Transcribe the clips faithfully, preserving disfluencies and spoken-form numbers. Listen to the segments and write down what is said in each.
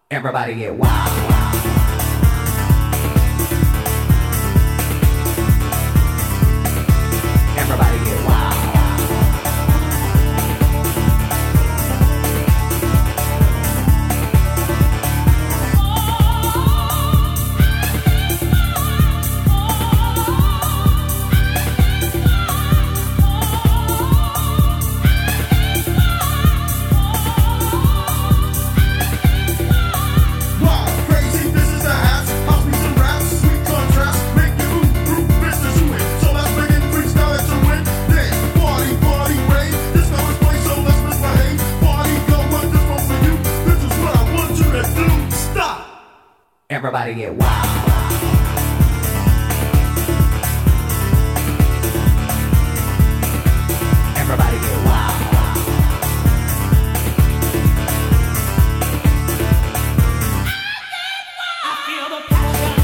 Everybody get wild. Everybody get wild. Everybody get wild. Everybody get wild. I feel the passion.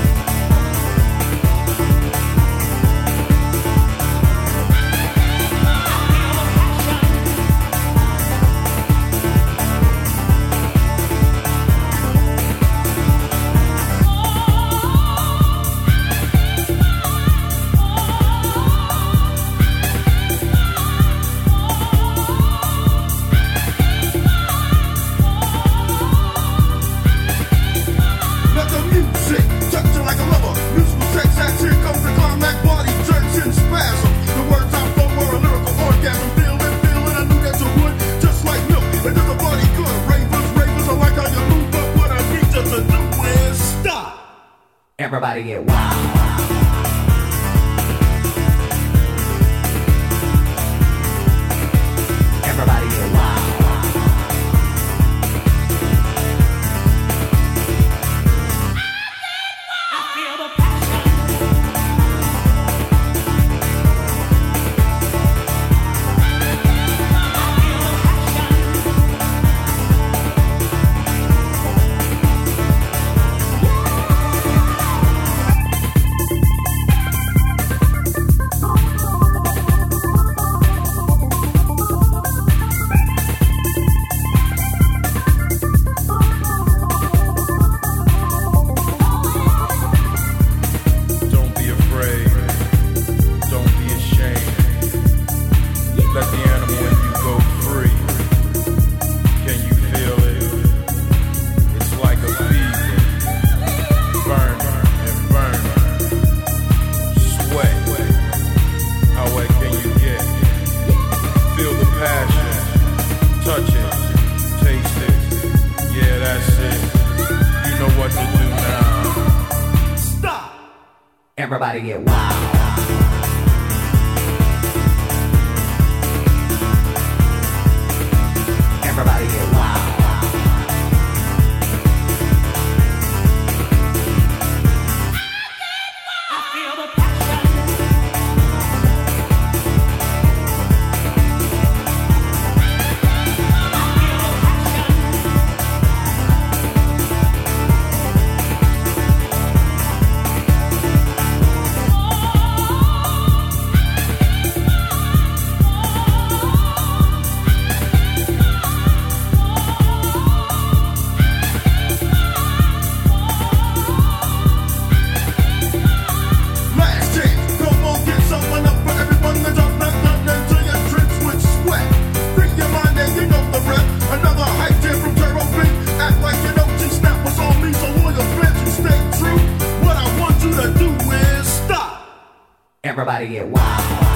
Everybody get wild. Everybody get wild. I feel the passion. Touch it, taste it, yeah, that's it. You know what to do now. Stop! Everybody get wild. Everybody get wild. I feel the passion. Everybody get wild.